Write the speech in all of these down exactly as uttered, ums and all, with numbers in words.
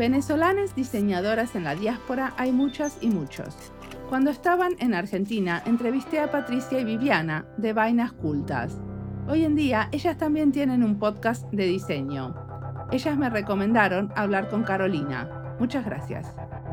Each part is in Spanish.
Venezolanas diseñadoras en la diáspora hay muchas y muchos. Cuando estaban en Argentina, entrevisté a Patricia y Viviana de Vainas Cultas. Hoy en día, ellas también tienen un podcast de diseño. Ellas me recomendaron hablar con Carolina. Muchas gracias.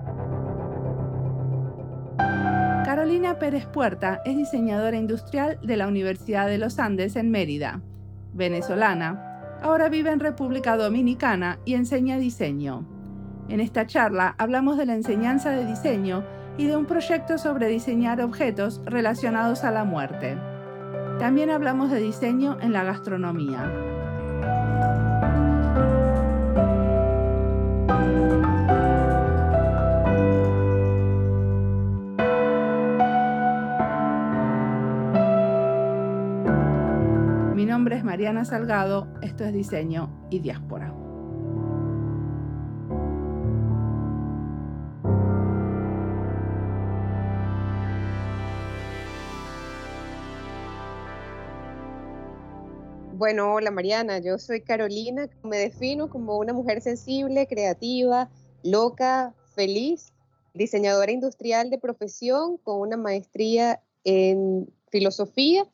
Carolina Pérez Puerta es diseñadora industrial de la Universidad de los Andes en Mérida. Venezolana, ahora vive en República Dominicana y enseña diseño. En esta charla hablamos de la enseñanza de diseño y de un proyecto sobre diseñar objetos relacionados a la muerte. También hablamos de diseño en la gastronomía. Mi nombre es Mariana Salgado, esto es Diseño y Diáspora. Bueno, hola Mariana, yo soy Carolina, me defino como una mujer sensible, creativa, loca, feliz, diseñadora industrial de profesión con una maestría en filosofía,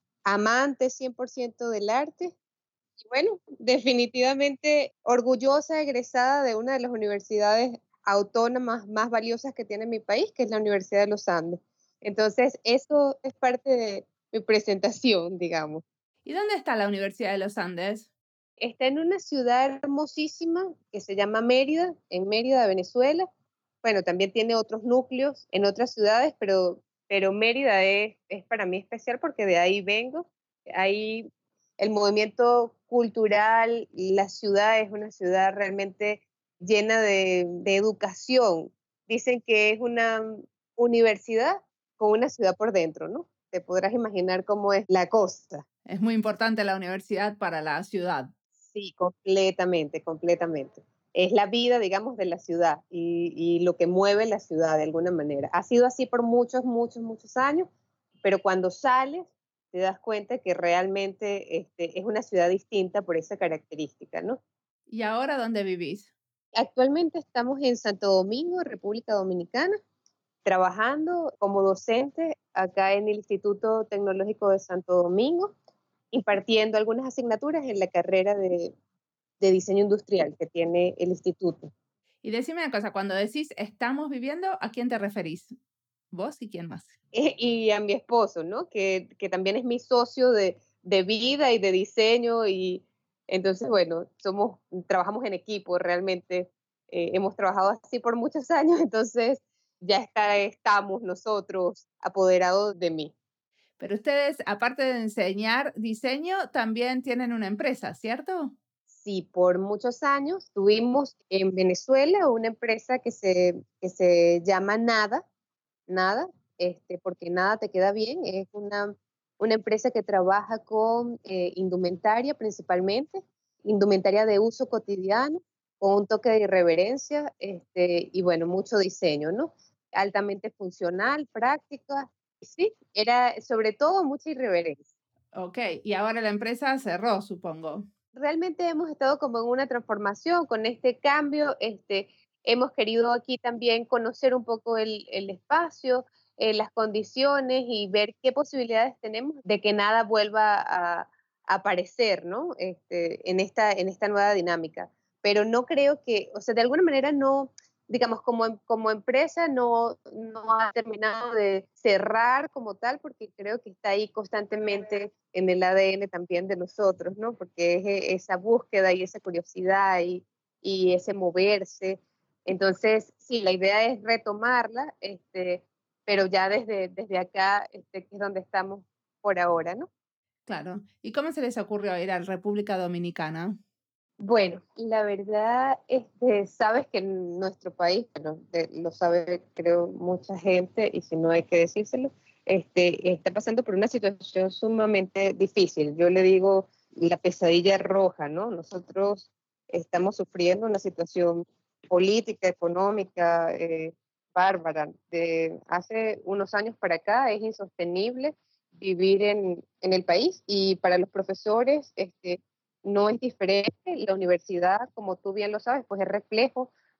amante cien por ciento del arte y bueno, definitivamente orgullosa egresada de una de las universidades autónomas más valiosas que tiene mi país, que es la Universidad de los Andes. Entonces, eso es parte de mi presentación, digamos. ¿Y dónde está la Universidad de los Andes? Está en una ciudad hermosísima que se llama Mérida, en Mérida, Venezuela. Bueno, también tiene otros núcleos en otras ciudades, pero, pero Mérida es, es para mí especial porque de ahí vengo. Ahí el movimiento cultural, la ciudad es una ciudad realmente llena de, de educación. Dicen que es una universidad con una ciudad por dentro, ¿no? Te podrás imaginar cómo es la cosa. Es muy importante la universidad para la ciudad. Sí, completamente, completamente. Es la vida, digamos, de la ciudad y, y lo que mueve la ciudad de alguna manera. Ha sido así por muchos, muchos, muchos años, pero cuando sales te das cuenta que realmente este, es una ciudad distinta por esa característica, ¿no? ¿Y ahora dónde vivís? Actualmente estamos en Santo Domingo, República Dominicana, trabajando como docente acá en el Instituto Tecnológico de Santo Domingo, impartiendo algunas asignaturas en la carrera de, de diseño industrial que tiene el instituto. Y decime una cosa, cuando decís estamos viviendo, ¿a quién te referís? ¿Vos y quién más? Y a mi esposo, ¿no? Que, que también es mi socio de, de vida y de diseño y entonces, bueno, somos, trabajamos en equipo realmente. Eh, hemos trabajado así por muchos años, entonces ya está, estamos nosotros apoderados de mí. Pero ustedes, aparte de enseñar diseño, también tienen una empresa, ¿cierto? Sí, por muchos años tuvimos en Venezuela una empresa que se, que se llama Nada, Nada, este, porque nada te queda bien. Es una, una empresa que trabaja con eh, indumentaria principalmente, indumentaria de uso cotidiano, con un toque de irreverencia este, y bueno, mucho diseño, ¿no? Altamente funcional, práctica. Y sí, era sobre todo mucha irreverencia. Ok, y ahora la empresa cerró, supongo. Realmente hemos estado como en una transformación con este cambio. Este, hemos querido aquí también conocer un poco el, el espacio, eh, las condiciones y ver qué posibilidades tenemos de que nada vuelva a, a aparecer, ¿no? Este, en, esta, en esta nueva dinámica. Pero no creo que, o sea, de alguna manera no, digamos, como, em- como empresa no, no ha terminado de cerrar como tal, porque creo que está ahí constantemente en el A D N también de nosotros, ¿no? Porque es e- esa búsqueda y esa curiosidad y, y ese moverse. Entonces, sí, la idea es retomarla, este, pero ya desde, desde acá, este, que es donde estamos por ahora, ¿no? Claro. ¿Y cómo se les ocurrió ir a la República Dominicana? Bueno, la verdad, este, sabes que en nuestro país, pero de- lo sabe creo mucha gente y si no hay que decírselo, este, está pasando por una situación sumamente difícil. Yo le digo la pesadilla roja, ¿no? Nosotros estamos sufriendo una situación política, económica, eh, bárbara. De hace unos años para acá es insostenible vivir en, en el país y para los profesores, este, no es diferente. La universidad, como tú bien lo sabes, pues es reflejo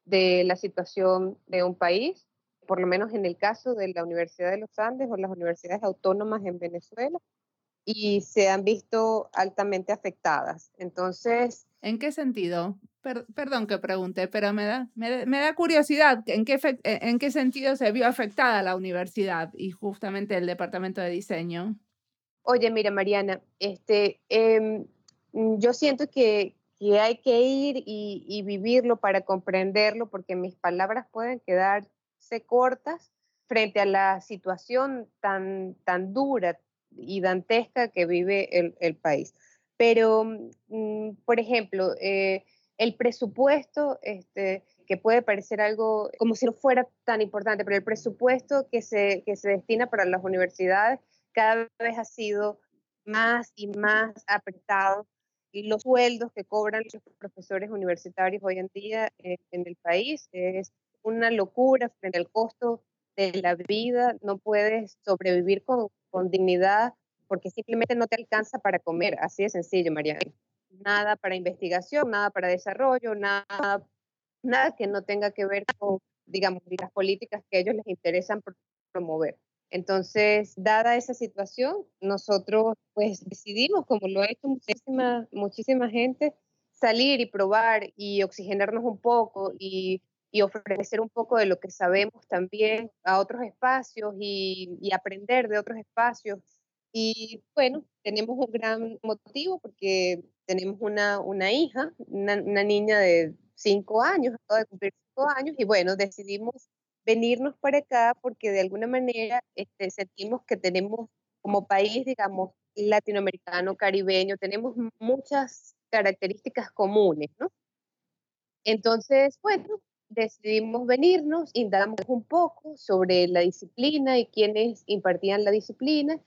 de la situación de un país, por lo menos en el caso de la Universidad de los Andes o las universidades autónomas en Venezuela, y se han visto altamente afectadas. Entonces, ¿En qué sentido? Per- perdón que pregunte, pero me da, me, da me da curiosidad en qué, fe- en qué sentido se vio afectada la universidad y justamente el departamento de diseño. oye, mira, Mariana, este, em, mm, yo siento que, que hay que ir y, y vivirlo para comprenderlo, porque mis palabras pueden quedarse cortas frente a la situación tan, tan dura y dantesca que vive el, el país. Pero, mm, por ejemplo, eh, el presupuesto, este, que puede parecer algo como si no fuera tan importante, pero el presupuesto que se, que se destina para las universidades cada vez ha sido más y más apretado, y los sueldos que cobran los profesores universitarios hoy en día eh, en el país es una locura frente al costo de la vida. No puedes sobrevivir con, con dignidad porque simplemente no te alcanza para comer, así de sencillo, Mariana. Nada para investigación, nada para desarrollo, nada, nada que no tenga que ver con, digamos, las políticas que a ellos les interesan promover. Entonces, dada esa situación, nosotros pues decidimos, como lo ha hecho muchísima, muchísima gente, salir y probar y oxigenarnos un poco y, y ofrecer un poco de lo que sabemos también a otros espacios y, y aprender de otros espacios. Y bueno, tenemos un gran motivo porque tenemos una, una hija, una, una niña de cinco años, acaba de cumplir cinco años, y bueno, decidimos venirnos para acá porque de alguna manera este, sentimos que tenemos como país, digamos, latinoamericano, caribeño, tenemos muchas características comunes, ¿no? Entonces, bueno, decidimos venirnos, indagamos un poco sobre la disciplina y quiénes impartían la disciplina,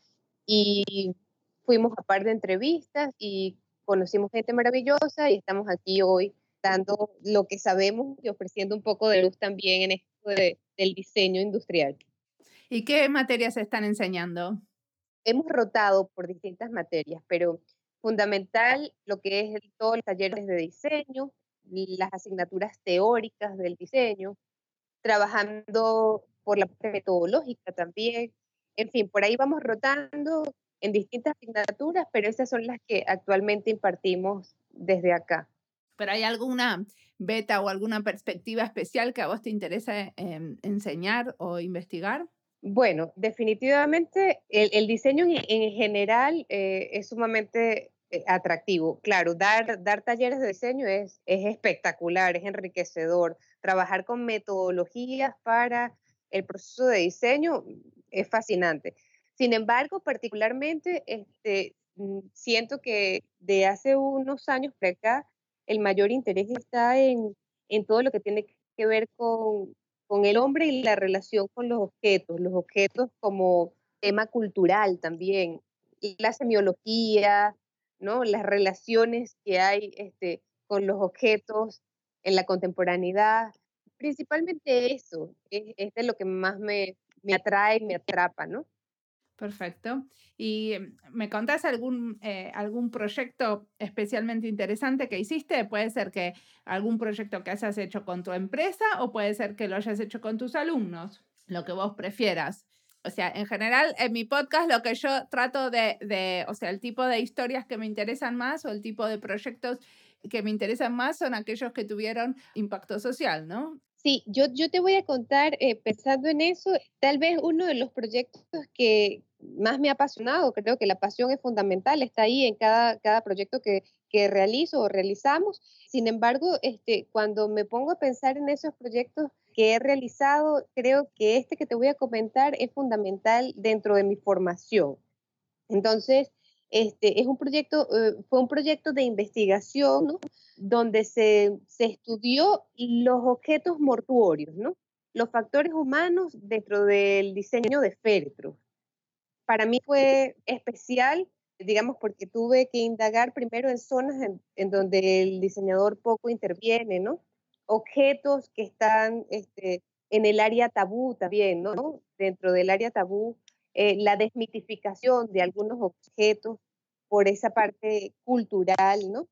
y fuimos a par de entrevistas y conocimos gente maravillosa y estamos aquí hoy dando lo que sabemos y ofreciendo un poco de luz también en esto de, del diseño industrial. ¿Y qué materias están enseñando? Hemos rotado por distintas materias, pero fundamental lo que es el- todos los talleres de diseño, las asignaturas teóricas del diseño, trabajando por la parte metodológica también. En fin, por ahí vamos rotando en distintas asignaturas, pero esas son las que actualmente impartimos desde acá. ¿Pero hay alguna beta o alguna perspectiva especial que a vos te interesa em, enseñar o investigar? Bueno, definitivamente el, el diseño en, en general eh, es sumamente eh, atractivo. Claro, dar, dar talleres de diseño es, es espectacular, es enriquecedor. Trabajar con metodologías para el proceso de diseño es fascinante. Sin embargo, particularmente este, mm, siento que de hace unos años para acá, el mayor interés está en, en todo lo que tiene que ver con con el hombre y la relación con los objetos, los objetos como tema cultural también, y la semiología, ¿no? Las relaciones que hay este, con los objetos en la contemporaneidad, principalmente eso, es, es de lo que más me, me atrae, me atrapa, ¿no? Perfecto. ¿Y em, me contás algún, eh, algún proyecto especialmente interesante que hiciste? Puede ser que algún proyecto que hayas hecho con tu empresa o puede ser que lo hayas hecho con tus alumnos, lo que vos prefieras. O sea, en general, en mi podcast lo que yo trato de, de, o sea, el tipo de historias que me interesan más o el tipo de proyectos que me interesan más son aquellos que tuvieron impacto social, ¿no? Sí, yo, yo te voy a contar, eh, pensando en eso, tal vez uno de los proyectos que más me ha apasionado, creo que la pasión es fundamental, está ahí en cada, cada proyecto que, que realizo o realizamos. Sin embargo, este, cuando me pongo a pensar en esos proyectos que he realizado, creo que este que te voy a comentar es fundamental dentro de mi formación. Entonces, este, es un proyecto, eh, fue un proyecto de investigación, ¿no? Donde se, se estudió los objetos mortuorios, ¿no? Los factores humanos dentro del diseño de féretros. Para mí fue especial, digamos, porque tuve que indagar primero en zonas en, en donde el diseñador poco interviene, ¿no? Objetos que están este, en el área tabú también, ¿no? Dentro del área tabú, eh, la desmitificación de algunos objetos por esa parte cultural, ¿no?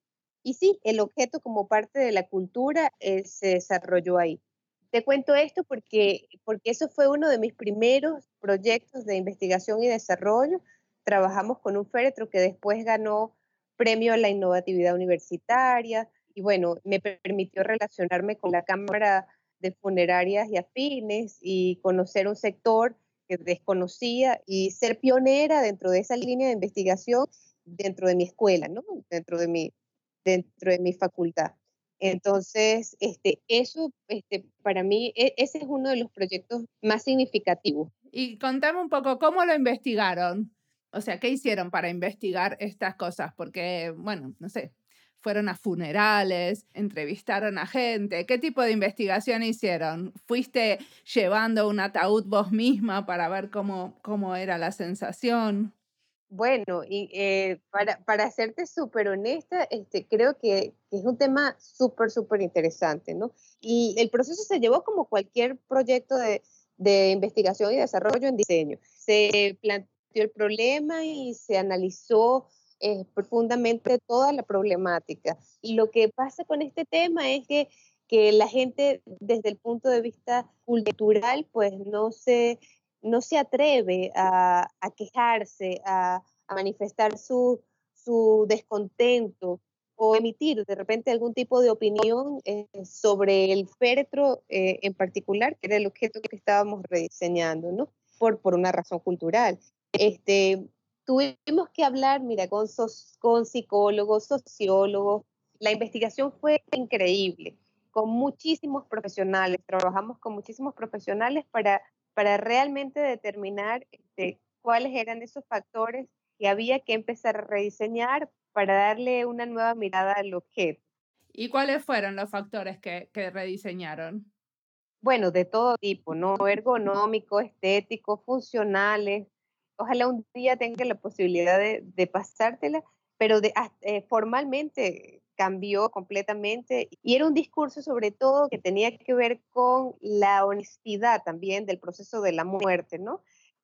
Y sí, el objeto como parte de la cultura eh, se desarrolló ahí. Te cuento esto porque, porque eso fue uno de mis primeros proyectos de investigación y desarrollo. Trabajamos con un féretro que después ganó premio a la innovatividad universitaria y bueno, me permitió relacionarme con la Cámara de Funerarias y Afines y conocer un sector que desconocía y ser pionera dentro de esa línea de investigación dentro de mi escuela, ¿no? Dentro de mi, dentro de mi facultad. Entonces, este, eso este, para mí, e- ese es uno de los proyectos más significativos. Y contame un poco, ¿cómo lo investigaron? O sea, ¿qué hicieron para investigar estas cosas? Porque, bueno, no sé, fueron a funerales, entrevistaron a gente. ¿Qué tipo de investigación hicieron? ¿Fuiste llevando un ataúd vos misma para ver cómo, cómo era la sensación? Bueno, y eh, para, para serte súper honesta, este, creo que, que es un tema súper, súper interesante, ¿no? Y el proceso se llevó como cualquier proyecto de, de investigación y desarrollo en diseño. Se planteó el problema y se analizó eh, profundamente toda la problemática. Y lo que pasa con este tema es que, que la gente desde el punto de vista cultural, pues no se no se atreve a, a quejarse, a, a manifestar su, su, descontento o emitir de repente algún tipo de opinión eh, sobre el féretro eh, en particular, que era el objeto que estábamos rediseñando, ¿no? Por, por una razón cultural. Este, tuvimos que hablar, mira, con, so, con psicólogos, sociólogos. La investigación fue increíble, con muchísimos profesionales. Trabajamos con muchísimos profesionales para para realmente determinar este, cuáles eran esos factores que había que empezar a rediseñar para darle una nueva mirada al objeto. ¿Y cuáles fueron los factores que, que rediseñaron? Bueno, de todo tipo, ¿no? Ergonómicos, estéticos, funcionales. Ojalá un día tenga la posibilidad de, de pasártela, pero de, ah, eh, formalmente cambió completamente y era un discurso sobre todo que tenía que ver con la honestidad también del proceso de la muerte, ¿no?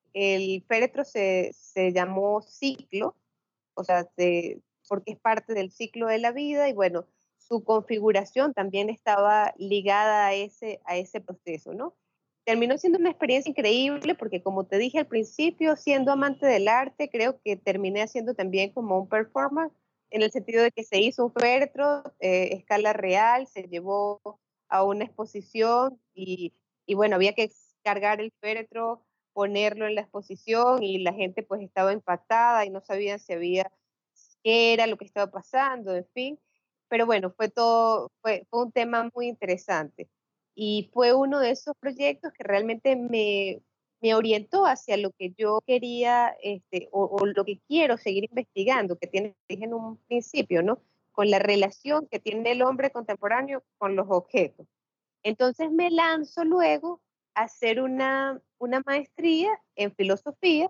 El féretro se, se llamó ciclo, o sea, se, porque es parte del ciclo de la vida y bueno, su configuración también estaba ligada a ese, a ese proceso, ¿no? Terminó siendo una experiencia increíble porque como te dije al principio, siendo amante del arte, creo que terminé haciendo también como un performance, en el sentido de que se hizo un féretro, eh, escala real, se llevó a una exposición y, y bueno, había que cargar el féretro, ponerlo en la exposición y la gente pues estaba impactada y no sabían si había qué era lo que estaba pasando, en fin. Pero bueno, fue todo, fue, fue un tema muy interesante. Y fue uno de esos proyectos que realmente me, me orientó hacia lo que yo quería este, o, o lo que quiero seguir investigando, que tiene en un principio, ¿no? Con la relación que tiene el hombre contemporáneo con los objetos. Entonces me lanzo luego a hacer una, una maestría en filosofía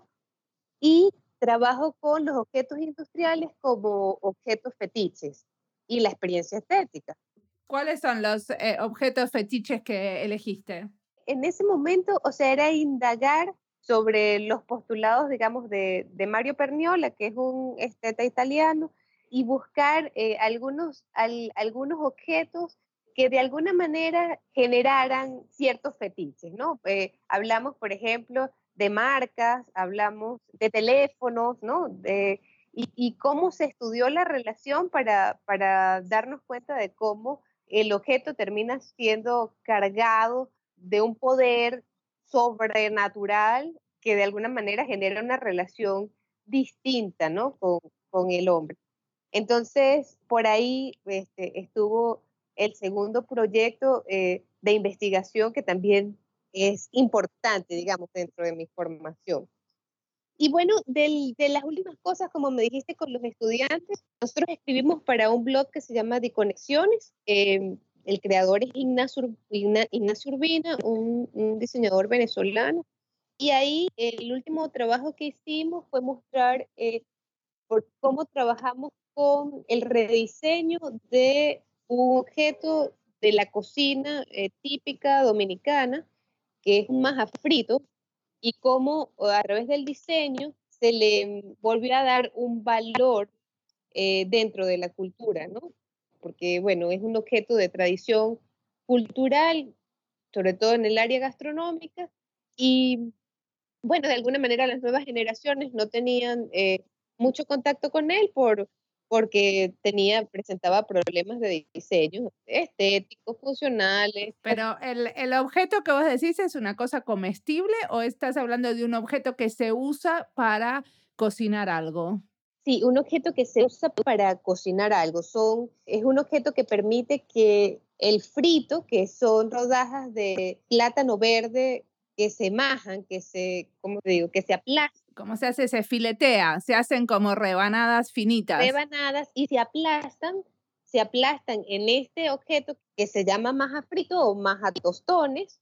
y trabajo con los objetos industriales como objetos fetiches y la experiencia estética. ¿Cuáles son los eh, objetos fetiches que elegiste? En ese momento, o sea, era indagar sobre los postulados, digamos, de, de Mario Perniola, que es un esteta italiano, y buscar eh, algunos, al, algunos objetos que de alguna manera generaran ciertos fetiches, ¿no? Eh, hablamos, por ejemplo, de marcas, hablamos de teléfonos, ¿no? De, y, y cómo se estudió la relación para, para darnos cuenta de cómo el objeto termina siendo cargado de un poder sobrenatural que de alguna manera genera una relación distinta, ¿no? Con, con el hombre. Entonces, por ahí este, estuvo el segundo proyecto eh, de investigación que también es importante, digamos, dentro de mi formación. Y bueno, del, de las últimas cosas, como me dijiste con los estudiantes, nosotros escribimos para un blog que se llama Diconexiones. Eh, el creador es Ignacio, Igna, Ignacio Urbina, un, un diseñador venezolano. Y ahí el último trabajo que hicimos fue mostrar eh, por cómo trabajamos con el rediseño de un objeto de la cocina eh, típica dominicana, que es un maja frito, y cómo a través del diseño se le volvió a dar un valor eh, dentro de la cultura, ¿no? porque, bueno, es un objeto de tradición cultural, sobre todo en el área gastronómica, y bueno, de alguna manera las nuevas generaciones no tenían eh, mucho contacto con él por, porque tenía, presentaba problemas de diseño estéticos, funcionales. Pero el, el objeto que vos decís es una cosa comestible o estás hablando de un objeto que se usa para cocinar algo. Sí, un objeto que se usa para cocinar algo. Son, es un objeto que permite que el frito, que son rodajas de plátano verde que se majan, que se, ¿cómo te digo? Que se aplastan, ¿Cómo se hace? Se filetea, se hacen como rebanadas finitas. rebanadas y se aplastan, se aplastan en este objeto que se llama maja frito o maja tostones.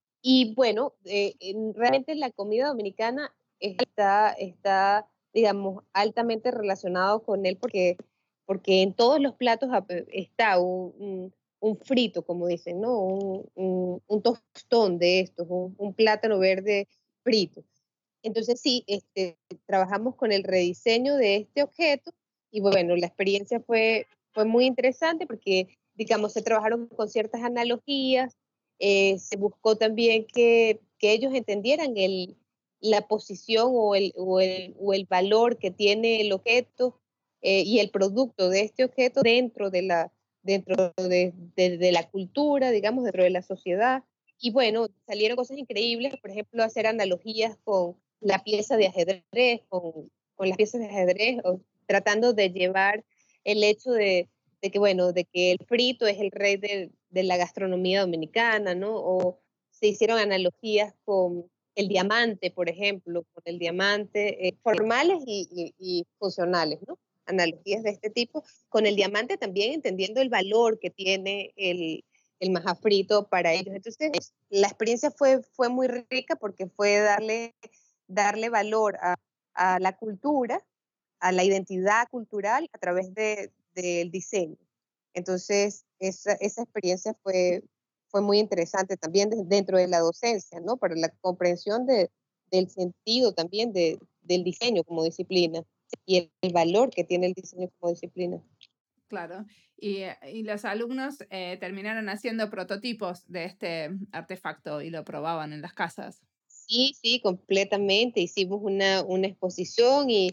Y bueno, eh, en- realmente la comida dominicana está, está, digamos, altamente relacionado con él porque, porque en todos los platos ap- está un, un- un frito, como dicen, ¿no? Un, un- un tostón de estos, un, un plátano verde frito. Entonces sí, este, trabajamos con el rediseño de este objeto y bueno, la experiencia fue, fue muy interesante porque, digamos, se trabajaron con ciertas analogías, eh, se buscó también que, que ellos entendieran el, la posición o el, o, el, o el valor que tiene el objeto eh, y el producto de este objeto dentro de la, dentro de, de, de la cultura, digamos, dentro de la sociedad. Y bueno, salieron cosas increíbles, por ejemplo, hacer analogías con la pieza de ajedrez, con, con las piezas de ajedrez, o tratando de llevar el hecho de, de que, bueno, de que el frito es el rey de, de la gastronomía dominicana, ¿no? O se hicieron analogías con el diamante, por ejemplo, con el diamante, eh, formales y, y, y funcionales, ¿no? Analogías de este tipo. Con el diamante también entendiendo el valor que tiene el, el maja frito para ellos. Entonces, la experiencia fue, fue muy rica porque fue darle darle valor a, a la cultura, a la identidad cultural a través de, del diseño. Entonces, esa, esa experiencia fue, fue muy interesante también de, dentro de la docencia, ¿no? Para la comprensión de, del sentido también de, del diseño como disciplina y el, el valor que tiene el diseño como disciplina. Claro. Y, eh, y los alumnos eh, terminaron haciendo prototipos de este artefacto y lo probaban en las casas. Sí, sí, completamente. Hicimos una, una exposición y,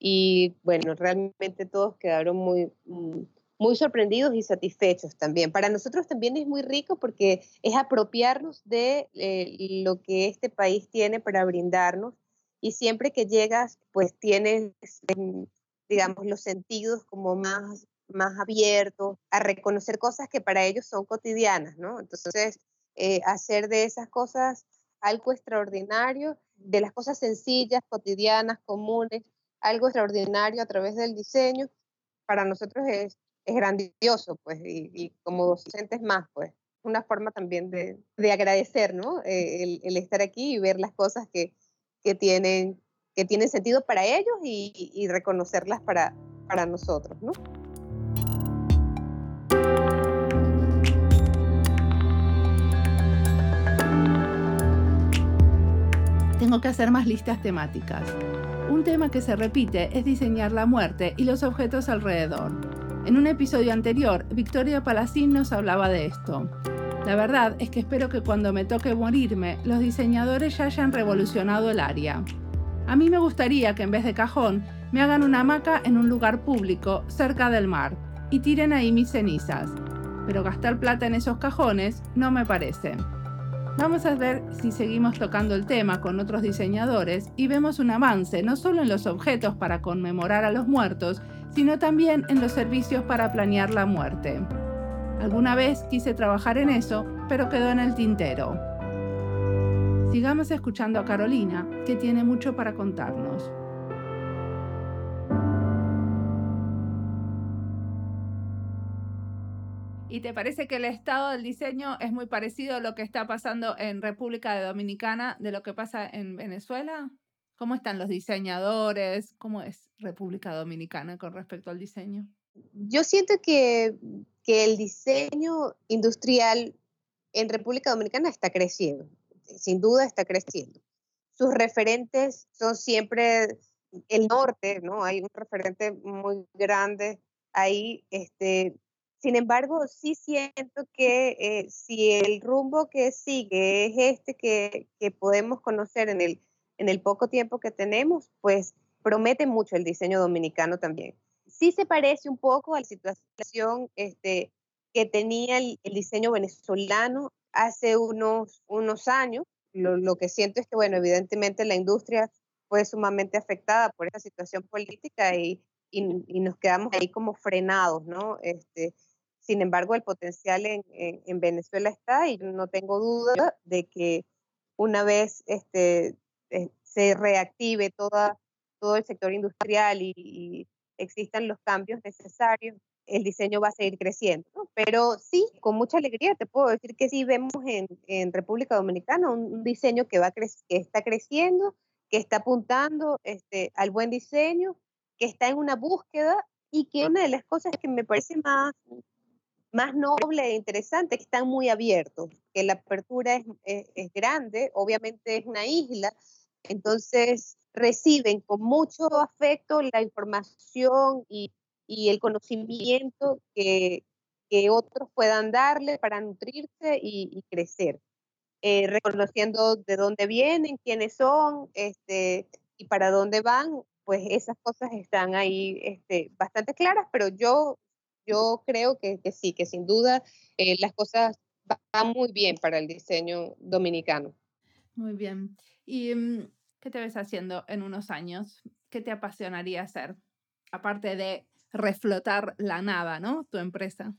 y, bueno, realmente todos quedaron muy, mm, muy sorprendidos y satisfechos también. Para nosotros también es muy rico porque es apropiarnos de eh, lo que este país tiene para brindarnos y siempre que llegas, pues tienes, em, digamos, los sentidos como más, más abiertos a reconocer cosas que para ellos son cotidianas, ¿no? Entonces, eh, hacer de esas cosas algo extraordinario, de las cosas sencillas, cotidianas, comunes, algo extraordinario a través del diseño, para nosotros es, es grandioso, pues, y, y como docentes más, pues, una forma también de, de agradecer, ¿no? Eh, el, el, estar aquí y ver las cosas que, que, tienen, que tienen sentido para ellos y, y reconocerlas para, para nosotros, ¿no? Tengo que hacer más listas temáticas. Un tema que se repite es diseñar la muerte y los objetos alrededor. En un episodio anterior, Victoria Palacín nos hablaba de esto. La verdad es que espero que cuando me toque morirme, los diseñadores ya hayan revolucionado el área. A mí me gustaría que en vez de cajón, me hagan una hamaca en un lugar público, cerca del mar, y tiren ahí mis cenizas. Pero gastar plata en esos cajones no me parece. Vamos a ver si seguimos tocando el tema con otros diseñadores y vemos un avance no solo en los objetos para conmemorar a los muertos, sino también en los servicios para planear la muerte. Alguna vez quise trabajar en eso, pero quedó en el tintero. Sigamos escuchando a Carolina, que tiene mucho para contarnos. ¿Y te parece que el estado del diseño es muy parecido a lo que está pasando en República Dominicana de lo que pasa en Venezuela? ¿Cómo están los diseñadores? ¿Cómo es República Dominicana con respecto al diseño? Yo siento que, que el diseño industrial en República Dominicana está creciendo, sin duda está creciendo. Sus referentes son siempre el norte, ¿no? Hay un referente muy grande ahí, este, Sin embargo, sí siento que eh, si el rumbo que sigue es este que, que podemos conocer en el, en el poco tiempo que tenemos, pues promete mucho el diseño dominicano también. Sí se parece un poco a la situación este, que tenía el, el diseño venezolano hace unos, unos años. Lo, lo que siento es que, bueno, evidentemente la industria fue sumamente afectada por esta situación política y, y, y nos quedamos ahí como frenados, ¿no? Este, sin embargo, el potencial en, en, en Venezuela está y no tengo duda de que una vez este, eh, se reactive toda, todo el sector industrial y, y existan los cambios necesarios, el diseño va a seguir creciendo, ¿no? Pero sí, con mucha alegría te puedo decir que sí vemos en, en República Dominicana un, un diseño que, va que está creciendo, que está apuntando este, al buen diseño, que está en una búsqueda y que una de las cosas que me parece más más noble e interesante, que están muy abiertos, que la apertura es, es, es grande, obviamente es una isla, entonces reciben con mucho afecto la información y, y el conocimiento que, que otros puedan darle para nutrirse y, y crecer, eh, reconociendo de dónde vienen, quiénes son este, y para dónde van, pues esas cosas están ahí este, bastante claras, pero yo, yo creo que, que sí, que sin duda eh, las cosas van muy bien para el diseño dominicano. Muy bien. ¿Y mm, qué te ves haciendo en unos años? ¿Qué te apasionaría hacer? Aparte de reflotar la nada, ¿no? Tu empresa.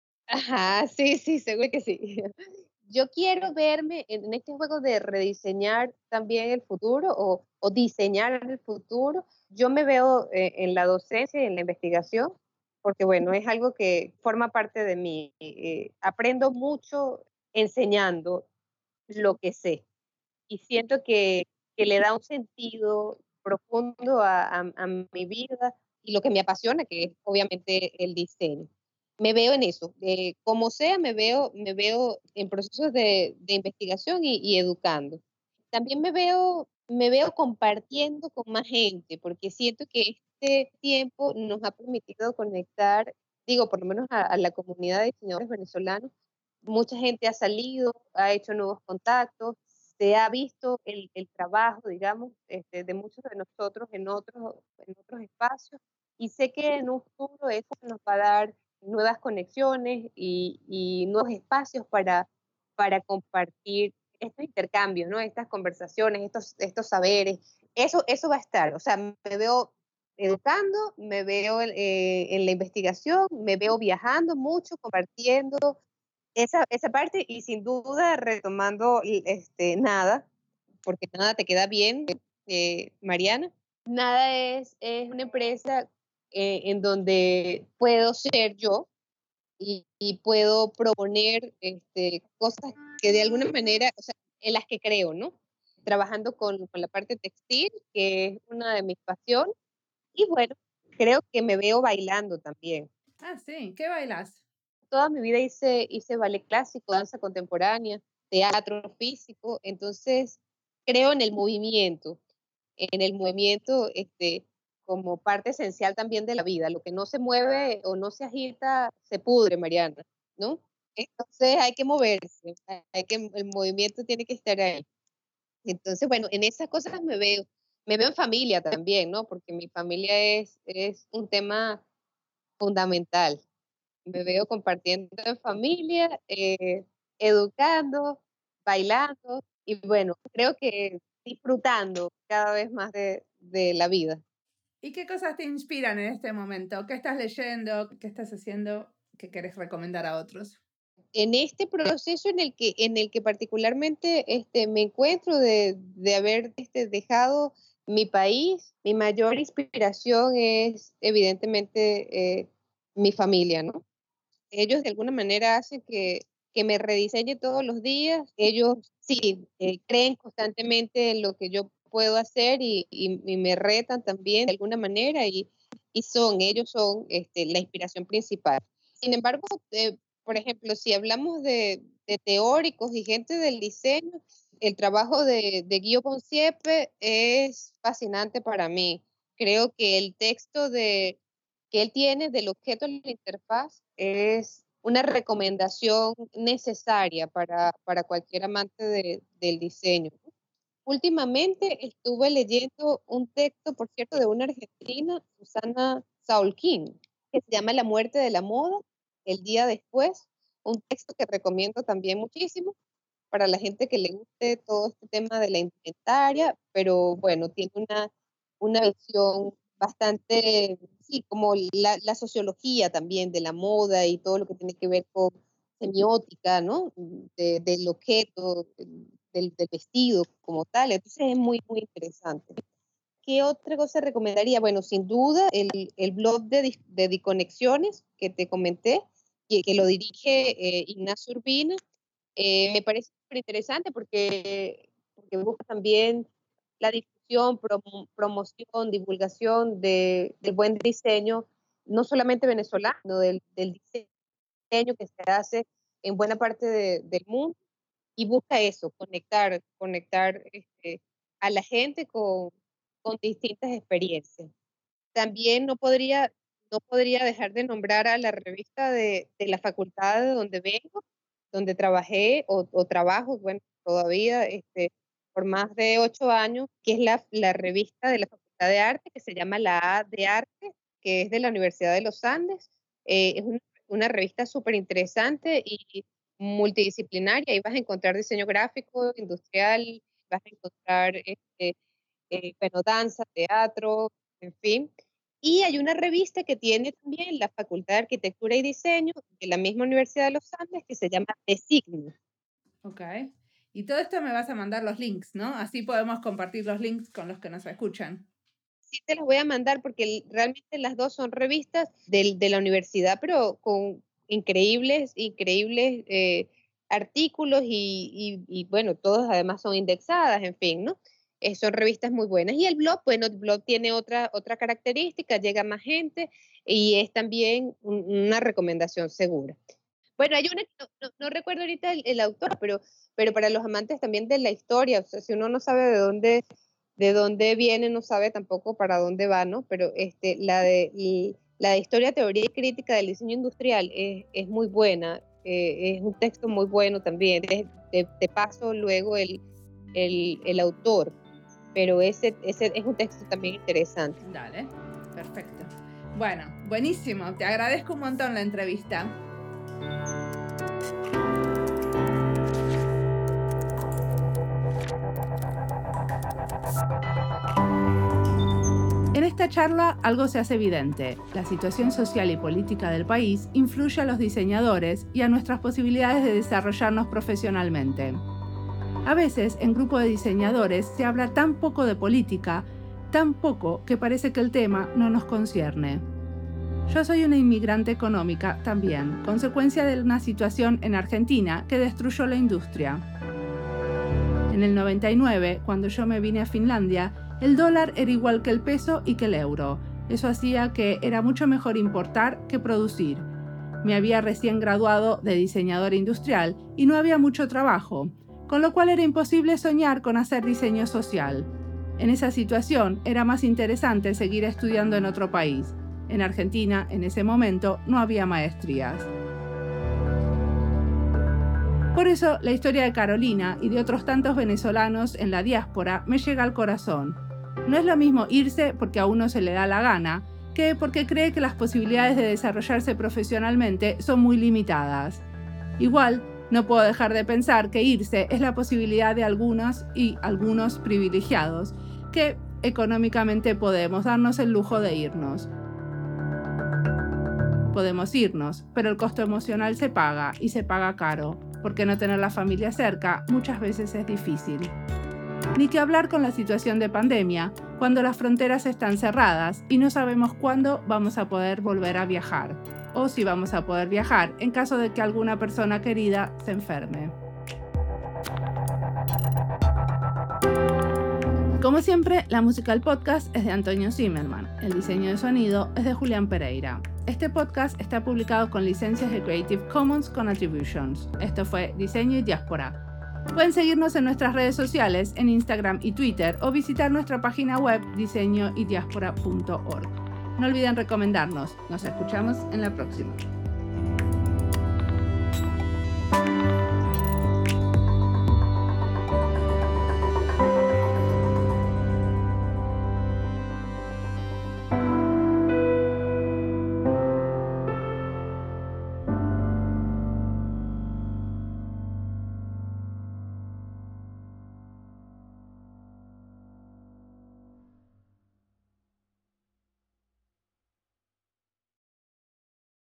Ajá, sí, sí, seguro que sí. Yo quiero verme en, en este juego de rediseñar también el futuro o, o diseñar el futuro. Yo me veo eh, en la docencia y en la investigación, porque bueno, es algo que forma parte de mí. Eh, aprendo mucho enseñando lo que sé y siento que, que le da un sentido profundo a, a, a mi vida y lo que me apasiona, que es obviamente el diseño. Me veo en eso, eh, como sea, me veo, me veo en procesos de, de investigación y, y educando. También me veo, me veo compartiendo con más gente, porque siento que este tiempo nos ha permitido conectar, digo, por lo menos a, a la comunidad de diseñadores venezolanos. Mucha gente ha salido, ha hecho nuevos contactos, se ha visto el, el trabajo, digamos, este, de muchos de nosotros en otros, en otros espacios, y sé que en un futuro eso nos va a dar nuevas conexiones y, y nuevos espacios para, para compartir estos intercambios, ¿no? Estas conversaciones, estos, estos saberes, eso, eso va a estar, o sea, me veo educando, me veo eh, en la investigación, me veo viajando mucho, compartiendo esa, esa parte y sin duda retomando este, nada, porque nada te queda bien, eh, Mariana. Nada es, es una empresa eh, en donde puedo ser yo y, y puedo proponer este, cosas que de alguna manera, o sea, en las que creo, ¿no? Trabajando con, con la parte textil, que es una de mis pasiones, y bueno, creo que me veo bailando también. Ah, sí. ¿Qué bailas? Toda mi vida hice, hice ballet clásico, danza contemporánea, teatro físico, entonces creo en el movimiento, en el movimiento este, como parte esencial también de la vida. Lo que no se mueve o no se agita, se pudre, Mariana, ¿no? Entonces hay que moverse, hay que, el movimiento tiene que estar ahí. Entonces, bueno, en esas cosas me veo, me veo en familia también, ¿no? Porque mi familia es, es un tema fundamental. Me veo compartiendo en familia, eh, educando, bailando y bueno, creo que disfrutando cada vez más de, de la vida. ¿Y qué cosas te inspiran en este momento? ¿Qué estás leyendo? ¿Qué estás haciendo que querés recomendar a otros? En este proceso en el que, en el que particularmente este, me encuentro de, de haber este, dejado mi país, mi mayor inspiración es evidentemente eh, mi familia, ¿no? Ellos de alguna manera hacen que, que me rediseñe todos los días. Ellos sí eh, creen constantemente en lo que yo puedo hacer y, y- y me retan también de alguna manera y, y son, ellos son este, la inspiración principal. Sin embargo, eh, por ejemplo, si hablamos de, de teóricos y gente del diseño, el trabajo de, de Guido Conciepe es fascinante para mí. Creo que el texto de que él tiene del objeto de la interfaz es una recomendación necesaria para, para cualquier amante de, del diseño. Últimamente estuve leyendo un texto, por cierto, de una argentina, Susana Saulkin, que se llama La muerte de la moda, el día después, un texto que recomiendo también muchísimo para la gente que le guste todo este tema de la indumentaria, pero bueno, tiene una, una visión bastante, sí, como la, la sociología también de la moda y todo lo que tiene que ver con semiótica, ¿no? De, del objeto, del, del vestido como tal. Entonces es muy, muy interesante. ¿Qué otra cosa recomendaría? Bueno, sin duda, el, el blog de, de Diconexiones que te comenté, que, que lo dirige eh, Ignacio Urbina, eh, me parece súper interesante porque, porque busca también la difusión, prom- promoción, divulgación de, del buen diseño, no solamente venezolano, sino del, del diseño que se hace en buena parte de, del mundo, y busca eso, conectar, conectar este, a la gente con, con distintas experiencias. También no podría, no podría dejar de nombrar a la revista de, de la facultad de donde vengo, donde trabajé o, o trabajo, bueno, todavía este, por más de ocho años, que es la, la revista de la Facultad de Arte, que se llama la A de Arte, que es de la Universidad de los Andes. Eh, es una, una revista súper interesante y multidisciplinaria. Ahí vas a encontrar diseño gráfico, industrial, vas a encontrar este, eh, bueno, danza, teatro, en fin. Y hay una revista que tiene también la Facultad de Arquitectura y Diseño de la misma Universidad de los Andes que se llama Designo. Ok. Y todo esto me vas a mandar los links, ¿no? Así podemos compartir los links con los que nos escuchan. Sí, te los voy a mandar porque realmente las dos son revistas del, de la universidad, pero con increíbles, increíbles eh, artículos y, y, y, bueno, todas además son indexadas, en fin, ¿no? Eh, son revistas muy buenas. Y el blog, bueno, el blog tiene otra, otra característica, llega más gente y es también un, una recomendación segura. Bueno, hay una que no, no, no recuerdo ahorita el, el autor, pero, pero para los amantes también de la historia, o sea, si uno no sabe de dónde de dónde viene, no sabe tampoco para dónde va, ¿no? Pero este, la, de, la de Historia, Teoría y Crítica del Diseño Industrial es, es muy buena, eh, es un texto muy bueno también. Te, te, te paso luego el, el, el autor, pero ese, ese es un texto también interesante. Dale, perfecto. Bueno, buenísimo, te agradezco un montón la entrevista. En esta charla algo se hace evidente. La situación social y política del país influye a los diseñadores y a nuestras posibilidades de desarrollarnos profesionalmente. A veces, en grupo de diseñadores se habla tan poco de política, tan poco que parece que el tema no nos concierne. Yo soy una inmigrante económica también, consecuencia de una situación en Argentina que destruyó la industria. En el noventa y nueve, cuando yo me vine a Finlandia, el dólar era igual que el peso y que el euro. Eso hacía que era mucho mejor importar que producir. Me había recién graduado de diseñadora industrial y no había mucho trabajo, con lo cual era imposible soñar con hacer diseño social. En esa situación era más interesante seguir estudiando en otro país. En Argentina, en ese momento, no había maestrías. Por eso, la historia de Carolina y de otros tantos venezolanos en la diáspora me llega al corazón. No es lo mismo irse porque a uno se le da la gana, que porque cree que las posibilidades de desarrollarse profesionalmente son muy limitadas. Igual, no puedo dejar de pensar que irse es la posibilidad de algunos y algunos privilegiados, que económicamente podemos darnos el lujo de irnos. Podemos irnos, pero el costo emocional se paga, y se paga caro, porque no tener la familia cerca muchas veces es difícil. Ni que hablar con la situación de pandemia, cuando las fronteras están cerradas y no sabemos cuándo vamos a poder volver a viajar, o si vamos a poder viajar en caso de que alguna persona querida se enferme. Como siempre, la música del podcast es de Antonio Zimmerman, el diseño de sonido es de Julián Pereira. Este podcast está publicado con licencias de Creative Commons con Attributions. Esto fue Diseño y Diáspora. Pueden seguirnos en nuestras redes sociales, en Instagram y Twitter, o visitar nuestra página web diseño y diáspora punto org. No olviden recomendarnos. Nos escuchamos en la próxima.